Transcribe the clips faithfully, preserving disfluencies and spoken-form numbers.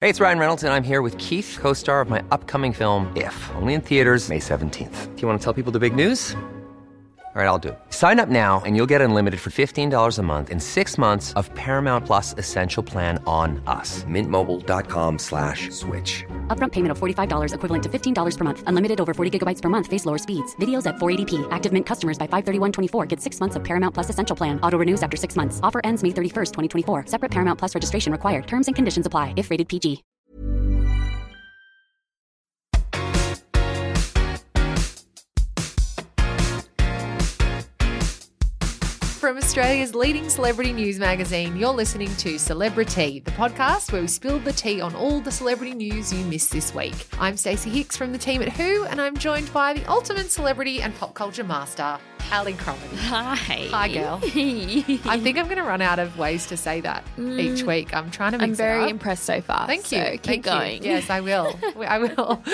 Hey, it's Ryan Reynolds, and I'm here with Keith, co-star of my upcoming film, If, only in theaters May seventeenth. Do you want to tell people the big news? All right, I'll do it. Sign up now and you'll get unlimited for fifteen dollars a month and six months of Paramount Plus Essential Plan on us. Mint Mobile dot com slash switch. Upfront payment of forty-five dollars equivalent to fifteen dollars per month. Unlimited over forty gigabytes per month. Face lower speeds. Videos at four eighty p. Active Mint customers by five thirty-one twenty-four get six months of Paramount Plus Essential Plan. Auto renews after six months. Offer ends May thirty-first, twenty twenty-four. Separate Paramount Plus registration required. Terms and conditions apply if rated P G. From Australia's leading celebrity news magazine, you're listening to Celebrity, the podcast where we spill the tea on all the celebrity news you missed this week. I'm Stacey Hicks from the team at Who, and I'm joined by the ultimate celebrity and pop culture master, Ali Cromedy. Hi. Hi, girl. I think I'm going to run out of ways to say that mm, each week. I'm trying to mix I'm very it up. impressed so far. Thank you. So keep Thank going. You. Yes, I will. I will.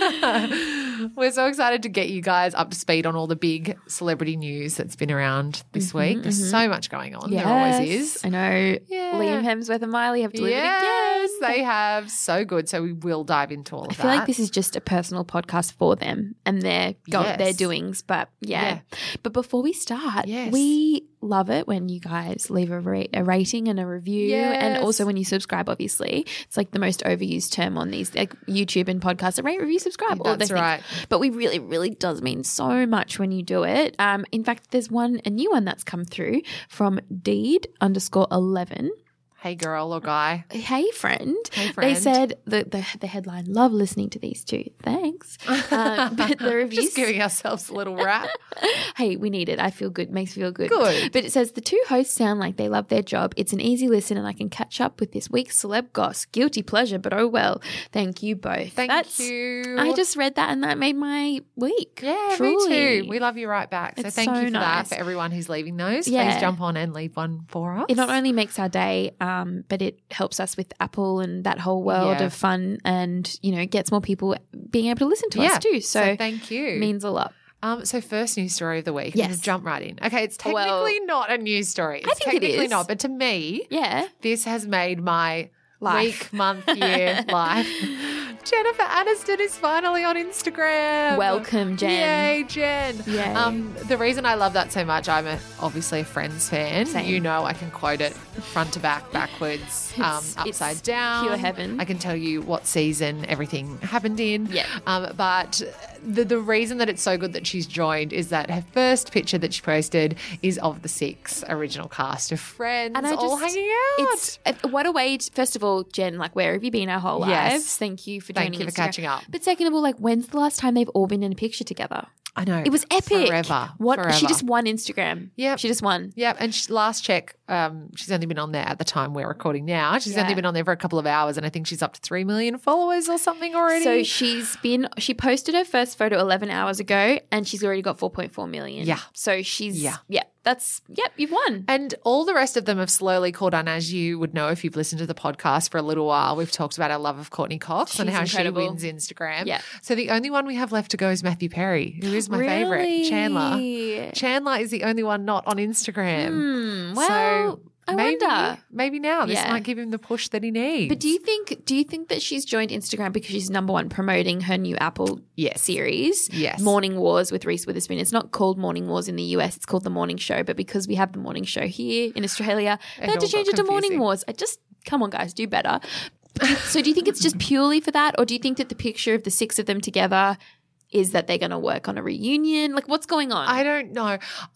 We're so excited to get you guys up to speed on all the big celebrity news that's been around this mm-hmm, week. There's mm-hmm. so much going on. Yes, there always is. I know. Yeah. Liam Hemsworth and Miley have delivered yes, again. they have. So good. So we will dive into all of I that. feel like this is just a personal podcast for them and their go- Yes. their doings. But yeah. Yeah. But before we start, Yes. we love it when you guys leave a, ra- a rating and a review, and Yes. also when you subscribe. Obviously, it's like the most overused term on these like YouTube and podcasts. Rate, review, subscribe. all of That's those right. things. But we really, really does mean so much when you do it. Um, in fact, there's one a new one that's come through from Deed underscore eleven. Hey, girl or guy. Hey friend. Hey, friend. They said the, the the headline, love listening to these two. Thanks. Um, but the reviews. Just giving ourselves a little rap. Hey, we need it. I feel good. Makes me feel good. Good. But it says the two hosts sound like they love their job. It's an easy listen and I can catch up with this week's celeb goss. Guilty pleasure, but oh well. Thank you both. Thank That's, you. I just read that and that made my week. Yeah, truly. me too. We love you right back. So It's thank so you for nice. that. For everyone who's leaving those, Yeah. please jump on and leave one for us. It not only makes our day, um, but it helps us with Apple and that whole world Yeah. of fun, and you know, gets more people being able to listen to yeah. us too. So, so thank you. means a lot. Um, so first news story of the week. Yes. Just jump right in. Okay, it's technically Well, not a news story. It's I think it technically is. not, but to me, Yeah. this has made my Life. week, month, year, life. Jennifer Aniston is finally on Instagram. Welcome, Jen. Yay, Jen. Yay. Um, the reason I love that so much, I'm a, obviously a Friends fan. Same. You know I can quote it front to back, backwards, um, It's- upside it's down. pure heaven. I can tell you what season everything happened in. Yeah. Um, but the, the reason that it's so good that she's joined is that her first picture that she posted is of the six original cast of Friends And I all just, hanging out. It's uh, what a way. To, first of all, Jen, like, where have you been our whole Yes. lives? Thank you for Thank joining. you for Instagram. catching up. But second of all, like, when's the last time they've all been in a picture together? I know. It was epic. Forever. What? Forever. She just won Instagram. Yep. She just won. Yeah, and she, last check, um, she's only been on there at the time we're recording now. She's Yeah. only been on there for a couple of hours, and I think she's up to three million followers or something already. So she's been. She posted her first photo eleven hours ago, and she's already got four point four million. Yeah. So she's. Yeah. Yeah. That's. Yep. You've won. And all the rest of them have slowly caught on, as you would know if you've listened to the podcast for a little while. We've talked about our love of Courtney Cox and She's how incredible. she wins Instagram. Yeah. So the only one we have left to go is Matthew Perry, who is my Really? favourite, Chandler. Chandler is the only one not on Instagram. Hmm, well, so I maybe, wonder. maybe now this Yeah. might give him the push that he needs. But do you think? Do you think that she's joined Instagram because she's number one promoting her new Apple Yes. series, Yes. Morning Wars with Reese Witherspoon? It's not called Morning Wars in the U S; it's called The Morning Show. But because we have the Morning Show here in Australia, they had all to change got it to Morning confusing. Wars. I just come on, guys, do better. So, do you think it's just purely for that, or do you think that the picture of the six of them together is that they're going to work on a reunion? Like, what's going on? I don't know.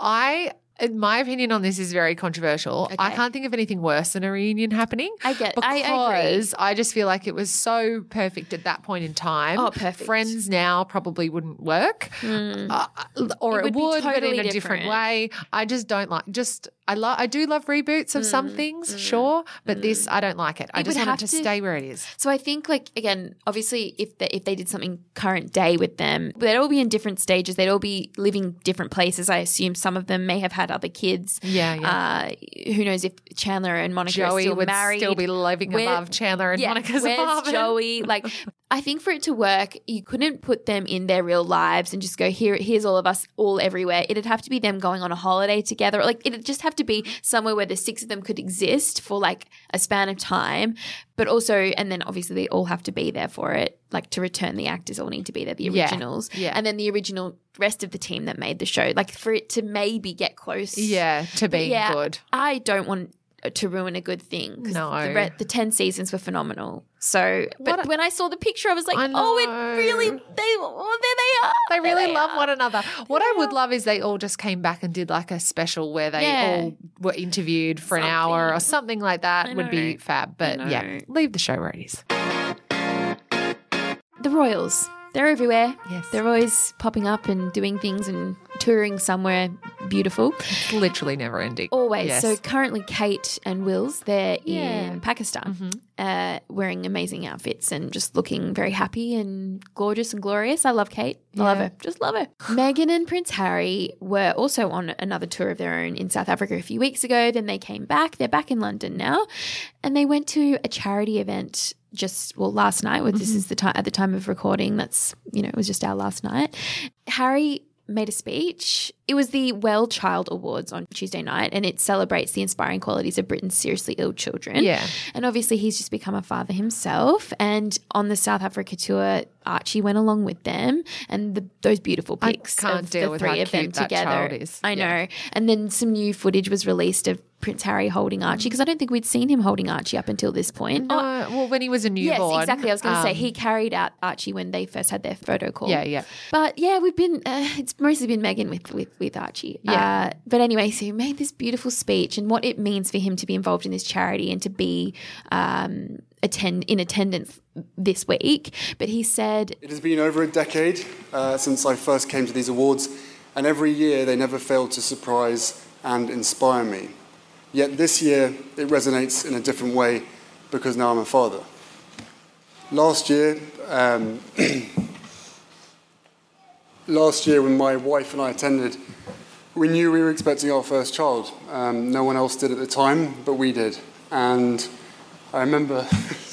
I And my opinion on this is very controversial. I Okay. can't think of anything worse than a reunion happening. I get- because I- I agree. I just feel like it was so perfect at that point in time. Oh, perfect. Friends now probably wouldn't work, uh, or It it, would be would, but in totally a different. different. way. I just don't like. Just I love. I do love reboots of some things, sure, but this I don't like it. I It just would want it have to to- stay where it is. So I think, like, again, obviously, if they, if they did something current day with them, they'd all be in different stages. They'd all be living different places. I assume some of them may have had other kids. Yeah, yeah. Uh, who knows if Chandler and Monica are Joey still would married? still be living Where- above Chandler and yeah, Monica's where's apartment. Joey? Like, I think for it to work, you couldn't put them in their real lives and just go, here, here's all of us all everywhere. It'd have to be them going on a holiday together. Like, it'd just have have to be somewhere where the six of them could exist for like a span of time, but also, and then obviously they all have to be there for it. Like to return the actors all need to be there, the Yeah. originals. Yeah. And then the original rest of the team that made the show, like for it to maybe get close. Yeah, to being yeah, good. I don't want to ruin a good thing. 'Cause No. The, re- the ten seasons were phenomenal. So, but What a- when I saw the picture, I was like, I oh, it know. really, they, oh, there they are. They There really love are. one another. What I would love is they all just came back and did like a special where they Yeah. all were interviewed for an hour or Something. something like that I would be know. fab. But I yeah, know. leave the show where it is. The Royals. They're everywhere. Yes. They're always popping up and doing things and touring somewhere beautiful. It's literally never ending. Always. Yes. So currently Kate and Wills, they're Yeah. in Pakistan Mm-hmm. uh, wearing amazing outfits and just looking very happy and gorgeous and glorious. I love Kate. I love Yeah. her. Just love her. Meghan and Prince Harry were also on another tour of their own in South Africa a few weeks ago. Then they came back. They're back in London now. And they went to a charity event just, well, last night. Well, this is the time at the time of recording. That's, you know, it was just our last night. Harry made a speech. It was the Well Child Awards on Tuesday night, and it celebrates the inspiring qualities of Britain's seriously ill children. Yeah. And obviously he's just become a father himself. And on the South Africa tour, Archie went along with them, and the, those beautiful I pics can't of deal the with three how of them cute that together. child is. I Yeah. know. And then some new footage was released of Prince Harry holding Archie, because I don't think we'd seen him holding Archie up until this point. No, Oh, well, when he was a newborn. yes, exactly. I was going to say um, he carried out Archie when they first had their photo call. Yeah, yeah. But yeah, we've been, uh, it's mostly been Meghan with, with, with Archie. Yeah. Uh, but anyway, so he made this beautiful speech and what it means for him to be involved in this charity and to be um, attend in attendance this week. But he said, It has been over a decade uh, since I first came to these awards, and every year they never fail to surprise and inspire me. Yet this year it resonates in a different way because now I'm a father. Last year, um, last year when my wife and I attended, we knew we were expecting our first child. Um, no one else did at the time, but we did. And I remember...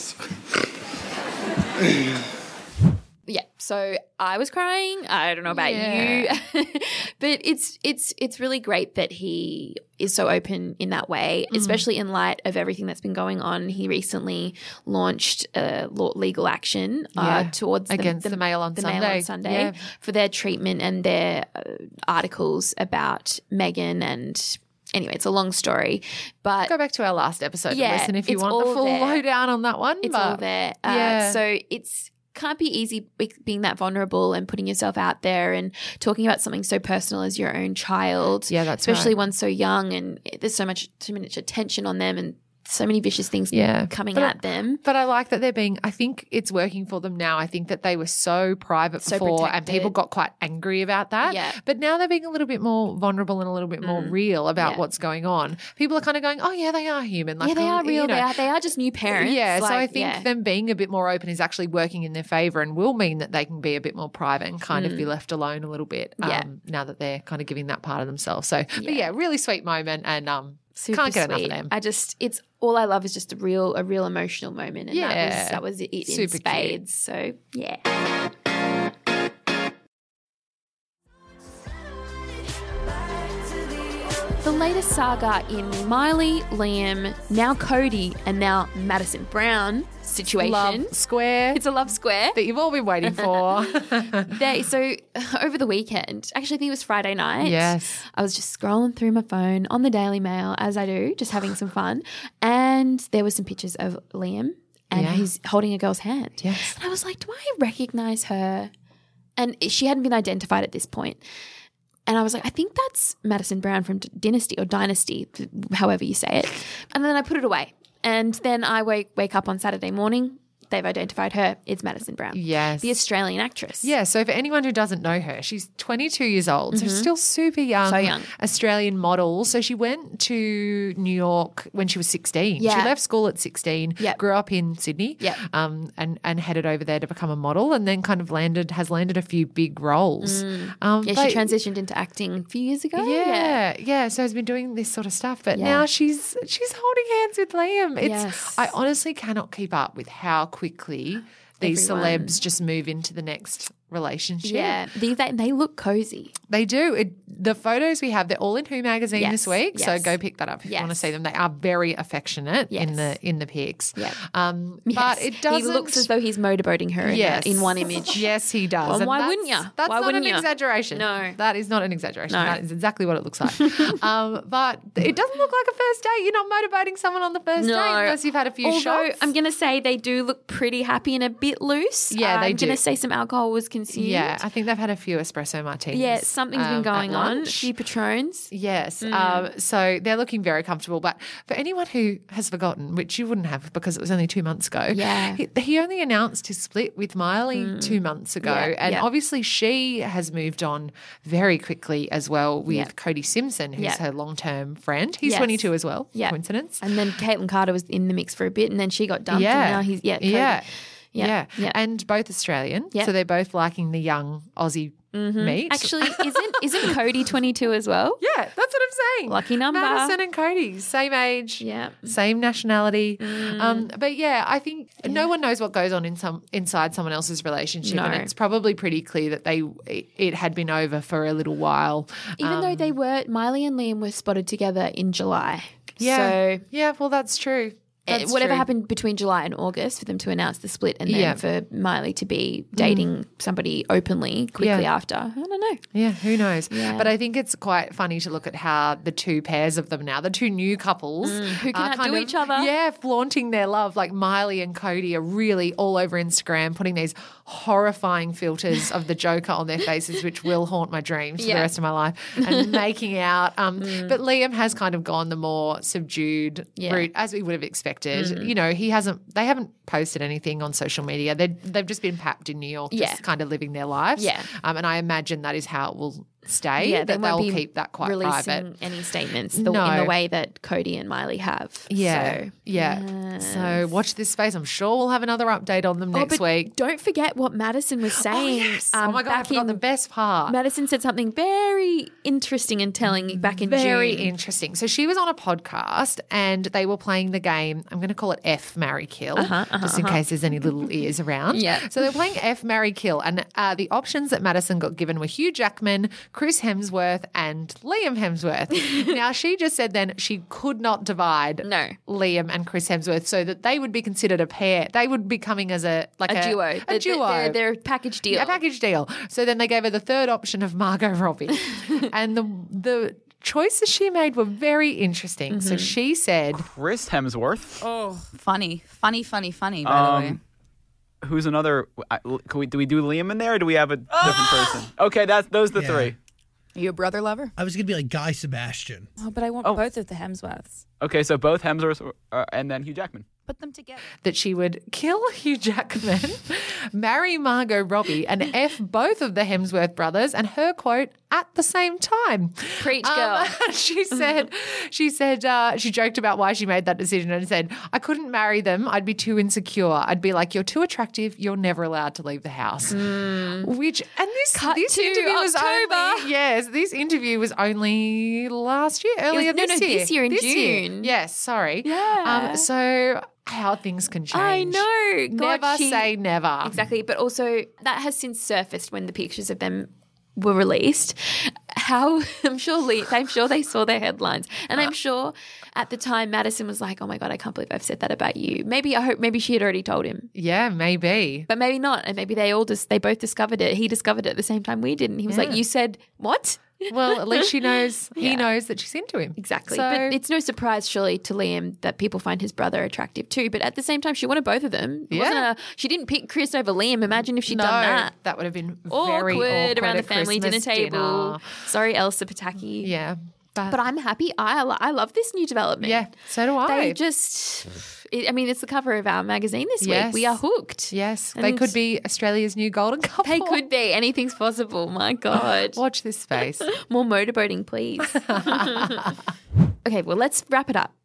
yeah, so I was crying. I don't know about Yeah. you, but it's it's it's really great that he is so open in that way, Mm. especially in light of everything that's been going on. He recently launched a law, legal action uh, Yeah, towards the, against the Mail on the Mail Sunday. on Sunday Yeah. for their treatment and their uh, articles about Meghan. And anyway, it's a long story, but Go back to our last episode Yeah, and listen if you it's want the all full there. lowdown on that one. it's but all there. Uh, yeah. So it's can't be easy be- being that vulnerable and putting yourself out there and talking about something so personal as your own child. Yeah, that's especially right. one so young, and there's so much too much attention on them and so many vicious things Yeah. coming But I- at them. But I like that they're being, I think it's working for them now. I think that they were so private So before and protected. people got quite angry about that. Yeah. But now they're being a little bit more vulnerable and a little bit more real about Yeah. what's going on. People are kind of going, oh, yeah, they are human. Like, yeah, they oh, are real. you know. They are. They are just new parents. Yeah, so I Like, think yeah. them being a bit more open is actually working in their favour and will mean that they can be a bit more private and kind of be left alone a little bit um, Mm. Yeah. now that they're kind of giving that part of themselves. So, but Yeah. yeah, really sweet moment and um, Super can't get sweet. enough of them. I just, it's all I love is just a real, a real emotional moment, and that Yeah. was that was it in Super cute. spades. So yeah. The latest saga in Miley, Liam, now Cody, and now Madison Brown situation. Love square It's a love square. that you've all been waiting for. They, so over the weekend, actually I think it was Friday night. Yes. I was just scrolling through my phone on the Daily Mail, as I do, just having some fun. And there were some pictures of Liam and Yeah. he's holding a girl's hand. Yes. And I was like, do I recognize her? And she hadn't been identified at this point. And I was like, I think that's Madison Brown from D- Dynasty or Dynasty, however you say it. And then I put it away. And then I wake, wake up on Saturday morning. They've identified her. It's Madison Brown. Yes. The Australian actress. Yeah, so for anyone who doesn't know her, she's twenty-two years old, so still super young, So young. Australian model. So she went to New York when she was sixteen. Yeah. She left school at sixteen, Yep. grew up in Sydney, Yep. um, and, and headed over there to become a model and then kind of landed, has landed a few big roles. Um, Yeah, but- she transitioned into acting a few years ago. Yeah, yeah. So has been doing this sort of stuff, but Yeah. now she's she's holding hands with Liam. It's Yes. I honestly cannot keep up with how quickly these everyone. celebs just move into the next relationship. Yeah, these they, they look cozy. They do. It, the photos we have, they're all in Who magazine Yes, this week, so yes. go pick that up if Yes. you want to see them. They are very affectionate in Yes. the in the pics. Yeah. Um, Yes. But it doesn't. He looks as though he's motorboating her in, Yes. a, in one image. Yes, he does. Well, And why that's- wouldn't ya? That's Why not wouldn't an ya? exaggeration. No. That is not an exaggeration. No. That is exactly what it looks like. um, but it doesn't look like a first date. You're not motorboating someone on the first No. date unless you've had a few Although shots. I'm going to say they do look pretty happy and a bit loose. Yeah, Uh, they I'm do. going to say some alcohol was consumed. Yeah, I think they've had a few espresso martinis. Yeah, something's um, been going at on. A lunch. few Patrons. Yes. Mm. Um, so they're looking very comfortable. But for anyone who has forgotten, which you wouldn't have because it was only two months ago, Yeah. he, he only announced his split with Miley two months ago. Yeah, and yeah. obviously she has moved on very quickly as well with Yeah. Cody Simpson, who's Yeah. her long-term friend. He's Yes. twenty-two as well. Yeah. Coincidence? And then Caitlin Carter was in the mix for a bit and then she got dumped. Yeah. And now he's, yeah. Cody. Yeah. Yeah. Yeah. Yeah. And both Australian. Yeah. So they're both liking the young Aussie meat. Actually, isn't isn't Cody twenty-two as well? Yeah, that's what I'm saying. Lucky number. Madison and Cody, same age, Yeah. same nationality. Um, but yeah, I think no one knows what goes on in some inside someone else's relationship, No. and it's probably pretty clear that they it, it had been over for a little while. Even Um, though they were, Miley and Liam were spotted together in July. yeah, So yeah, well, that's true. uh, That's whatever true. happened between July and August for them to announce the split and then Yeah. for Miley to be dating somebody openly quickly Yeah. after. I don't know. Yeah, who knows? Yeah. But I think it's quite funny to look at how the two pairs of them now, the two new couples who can are outdo kind of- each other. Yeah, flaunting their love. Like Miley and Cody are really all over Instagram, putting these horrifying filters of the Joker on their faces, which will haunt my dreams for Yeah. the rest of my life, and making out. Um, But Liam has kind of gone the more subdued Yeah. route, as we would have expected. You know, he hasn't. They haven't posted anything on social media. They they've just been papped in New York, Yeah. just kind of living their lives. Yeah. Um, and I imagine that is how it will stay. Yeah, they that won't they'll be keep that quite releasing private. any statements the, in No. the way that Cody and Miley have. Yeah, So, yeah. So watch this space. I'm sure we'll have another update on them Oh, next but week. don't forget what Madison was saying. Oh, yes. um, oh my god, I back forgot in- the best part. Madison said something very interesting and telling back in Very June. interesting. So she was on a podcast and they were playing the game. I'm going to call it F, Marry, Kill, just in case there's any little ears around. Yeah. So they're playing F, Marry, Kill. And uh, the options that Madison got given were Hugh Jackman, Chris Hemsworth, and Liam Hemsworth. Now, she just said then she could not divide No. Liam and Chris Hemsworth so that they would be considered a pair. They would be coming as a like a, A duo. A They're- duo. They're, they're a package deal. Yeah, a package deal. So then they gave her the third option of Margot Robbie. And the the choices she made were very interesting. So she said, Chris Hemsworth. Oh, funny, funny, funny, funny. By the way, Um, who's another? I- Can we do we do Liam in there, or do we have a different person? Okay, that's those are the Yeah. three. are you a brother lover? I was gonna be like Guy Sebastian. Oh, but I want Oh. both of the Hemsworths. Okay, so both Hemsworths uh, and then Hugh Jackman. Put them together. that she would kill Hugh Jackman, marry Margot Robbie, and F both of the Hemsworth brothers, and her quote, at the same time. Preach, girl. Um, she said, she said, uh, she joked about why she made that decision and said, I couldn't marry them. I'd be too insecure. I'd be like, you're too attractive. You're never allowed to leave the house. Which, and this, Cut this to interview was October. only, yes, this interview was only last year, earlier no, this no, year. this year in June. Yes, sorry. Yeah. Um, so how things can change. I know. God, Never she- say never. Exactly. But also, that has since surfaced when the pictures of them were released. How I'm sure Lee, I'm sure they saw their headlines, and I'm sure at the time Madison was like, "Oh my god, I can't believe I've said that about you." Maybe I hope maybe she had already told him, Yeah, maybe. but maybe not, and maybe they all just they both discovered it. He discovered it at the same time we did, and he was like, Yeah. "You said what?" Well, at least she knows. He Yeah. knows that she's into him. Exactly. So, But it's no surprise, surely, to Liam that people find his brother attractive too. But at the same time, she wanted both of them. It wasn't Yeah. a, she didn't pick Chris over Liam. Imagine if she'd no, done that. that would have been Awkward, very awkward around the at family Christmas dinner table. dinner. Sorry, Elsa Pataki. Yeah, but, But I'm happy. I, I love this new development. yeah, so do I. They just, it, I mean, it's the cover of our magazine this Yes. week. We are hooked. yes, they And could be Australia's new golden couple. They could be. Anything's possible. My God. Watch this space. More motorboating, please. Okay, well, let's wrap it up.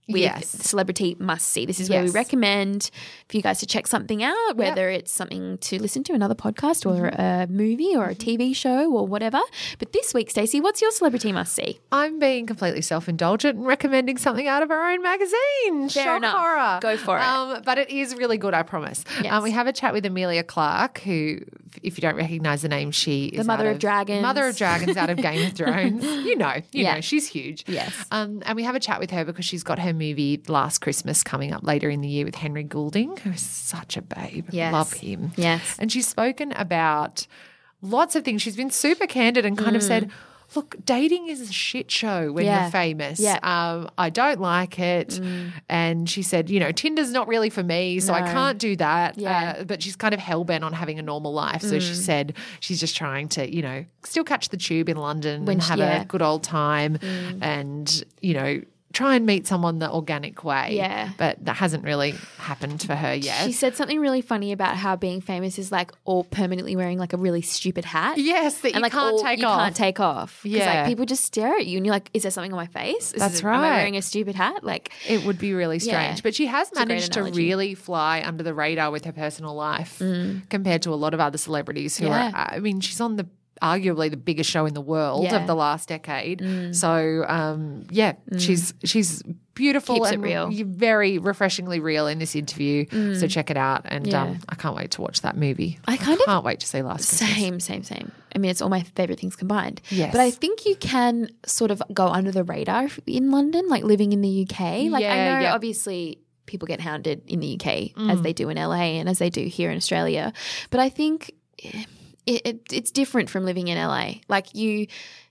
with Yes. Celebrity Must See. This is where we Yes. recommend for you guys to check something out, whether it's something to listen to, another podcast or a movie or a T V show or whatever. But this week, Stacey, what's your Celebrity Must See? I'm being completely self-indulgent and recommending something out of our own magazine. Fair Shock enough. horror. Go for it. Um, but it is really good, I promise. Yes. Um, we have a chat with Amelia Clark, who, if you don't recognise the name, she is Mother out of Dragons. Mother of Dragons out of Game of Thrones. You know, you Yeah. know, she's huge. Yes. Um, and we have a chat with her because she's got her movie Last Christmas coming up later in the year with Henry Goulding, who is such a babe. Yes. Love him. Yes. And she's spoken about lots of things. She's been super candid and kind of said, look, dating is a shit show when Yeah. you're famous. Yeah. Um, I don't like it. And she said, you know, Tinder's not really for me, so I No. can't do that. Yeah. Uh, but she's kind of hell-bent on having a normal life. So she said she's just trying to, you know, still catch the tube in London When and she- have yeah. a good old time and, you know, try and meet someone the organic way. Yeah. But that hasn't really happened for her yet. She said something really funny about how being famous is like all permanently wearing like a really stupid hat. Yes, that you and like can't all- take you off. can't take off. 'Cause, Yeah. like people just stare at you and you're like, is there something on my face? Is That's this- Am I right. wearing a stupid hat? Like It would be really strange. Yeah. But she has It's a great managed to analogy. really fly under the radar with her personal life compared to a lot of other celebrities who Yeah. are, I mean, she's on the arguably the biggest show in the world Yeah. of the last decade. So, um, yeah, she's she's beautiful Keeps it and real. very refreshingly real in this interview. So check it out. And Yeah. um, I can't wait to watch that movie. I kind of- can't wait to see Last Christmas. Same, same, same. I mean, it's all my favorite things combined. Yes. But I think you can sort of go under the radar in London, like living in the U K. Like I Yeah, know yeah. obviously people get hounded in the U K as they do in L A and as they do here in Australia. But I think it, it, it's different from living in L A. Like you,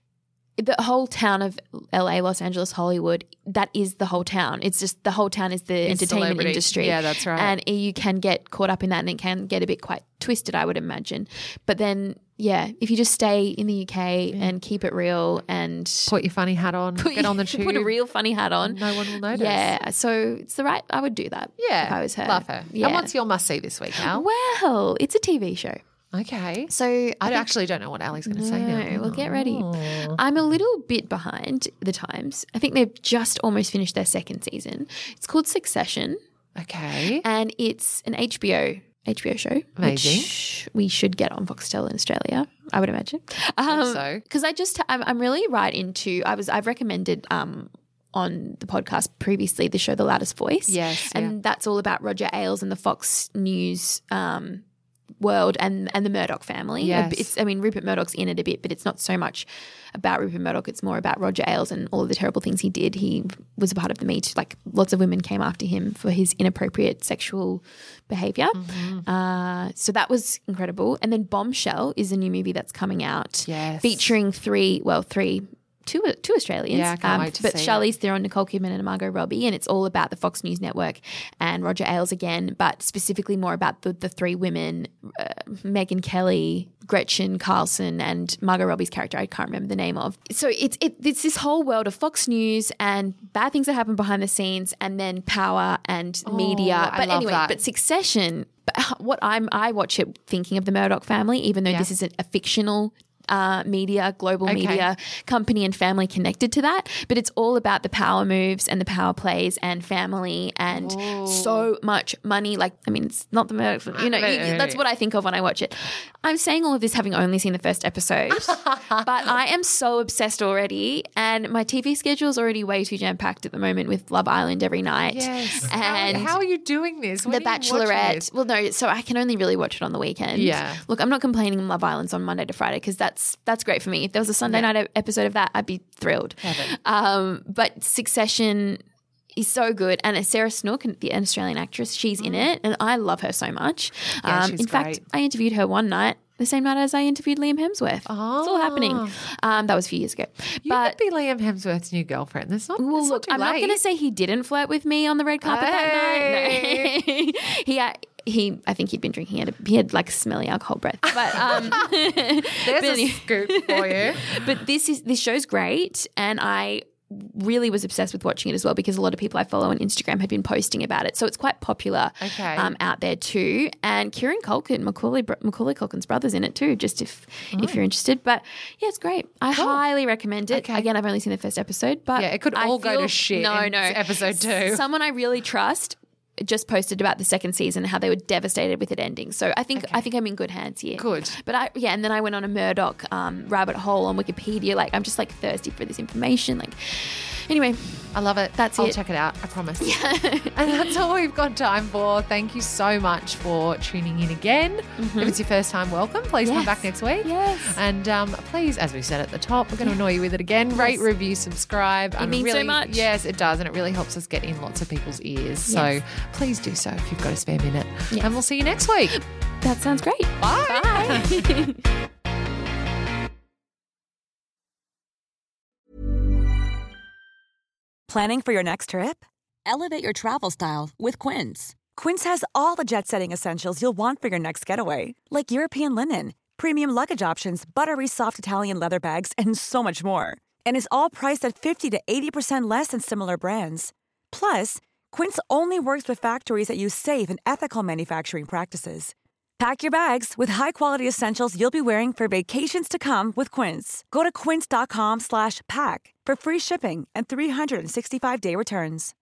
the whole town of L A, Los Angeles, Hollywood, that is the whole town. It's just the whole town is the It's entertainment celebrity. industry. Yeah, that's right. And you can get caught up in that and it can get a bit quite twisted, I would imagine. But then, yeah, if you just stay in the U K and keep it real and Put your funny hat on, put, get on the tube. put a real funny hat on. No one will notice. Yeah, so it's the right, I would do that Yeah. if I was her. Love her. Yeah. And what's your must-see this week, Al? Well, it's a T V show. Okay. So I think- actually don't know what Ali's going to say No, now. well, get ready. Oh. I'm a little bit behind the times. I think they've just almost finished their second season. It's called Succession, Okay. and it's an H B O H B O show, Amazing. which we should get on Foxtel in Australia, I would imagine. Um, so. because I just I'm, I'm really right into. I was I've recommended um. on the podcast previously the show The Loudest Voice. Yes, and yeah. that's all about Roger Ailes and the Fox News um, world and and the Murdoch family. Yes. It's I mean Rupert Murdoch's in it a bit, but it's not so much about Rupert Murdoch. It's more about Roger Ailes and all of the terrible things he did. He was a part of the Me Too. Like lots of women came after him for his inappropriate sexual behavior. Mm-hmm. Uh, so that was incredible. And then Bombshell is a new movie that's coming out, Yes. featuring three well three. Two, two Australians. Yeah, I can't wait to but see it. Charlize Theron, Nicole Kidman and Margot Robbie, and it's all about the Fox News Network and Roger Ailes again, but specifically more about the, the three women, uh, Megyn Kelly, Gretchen Carlson and Margot Robbie's character I can't remember the name of. So it's it, it's this whole world of Fox News and bad things that happen behind the scenes and then power and media. I But love anyway, that. but Succession, but what I'm I watch it thinking of the Murdoch family, even though Yeah. this is a, a fictional Uh, media, global Okay. media company and family connected to that. But it's all about the power moves and the power plays and family and so much money. Like, I mean, it's not the Murdoch, you know, you- that's what I think of when I watch it. I'm saying all of this having only seen the first episode, but I am so obsessed already. And my T V schedule is already way too jam packed at the moment with Love Island every night. Yes. And how, how are you doing this? When the are you watching Bachelorette. this? Well, no, so I can only really watch it on the weekend. Yeah. Look, I'm not complaining Love Island's on Monday to Friday because that's that's great for me. If there was a Sunday night e- episode of that, I'd be thrilled. Um, but Succession is so good. And it's Sarah Snook, the an Australian actress, she's in it. And I love her so much. Yeah, um, she's in fact, great. I interviewed her one night. The same night as I interviewed Liam Hemsworth. It's all happening. Um, that was a few years ago. You but could be Liam Hemsworth's new girlfriend. There's not. well, it's look, not too I'm not late. going to say he didn't flirt with me on the red carpet that night. No. he, uh, he, I think he'd been drinking. He had, a, he had like smelly alcohol breath. But um, There's but a anyway- scoop for you. but this is this show's great, and I really was obsessed with watching it as well because a lot of people I follow on Instagram have been posting about it. So it's quite popular Okay. um, out there too. And Kieran Culkin, Macaulay, Macaulay Culkin's brother's in it too, just if if you're interested. But yeah, it's great. I highly recommend it. Okay. Again, I've only seen the first episode, but Yeah, it could I all go to feel- shit No, in no. episode two. Someone I really trust just posted about the second season and how they were devastated with it ending. So I think I think I'm in good hands here. Good. But I yeah, and then I went on a Murdoch um, rabbit hole on Wikipedia. Like I'm just like thirsty for this information. Like anyway, I love it. That's I'll it. check it out. I promise. And that's all we've got time for. Thank you so much for tuning in again. If it's your first time, welcome. Please come Yes. back next week. Yes. And um, please, as we said at the top, we're going to annoy you with it again. Rate, review, subscribe. It means so really, much. Yes, it does. And it really helps us get in lots of people's ears. So Yes. please do so if you've got a spare minute. Yes. And we'll see you next week. that sounds great. Bye. Bye. Planning for your next trip? Elevate your travel style with Quince. Quince has all the jet-setting essentials you'll want for your next getaway, like European linen, premium luggage options, buttery soft Italian leather bags, and so much more. And is all priced at fifty to eighty percent less than similar brands. Plus, Quince only works with factories that use safe and ethical manufacturing practices. Pack your bags with high-quality essentials you'll be wearing for vacations to come with Quince. Go to quince.com slash pack for free shipping and three sixty-five day returns.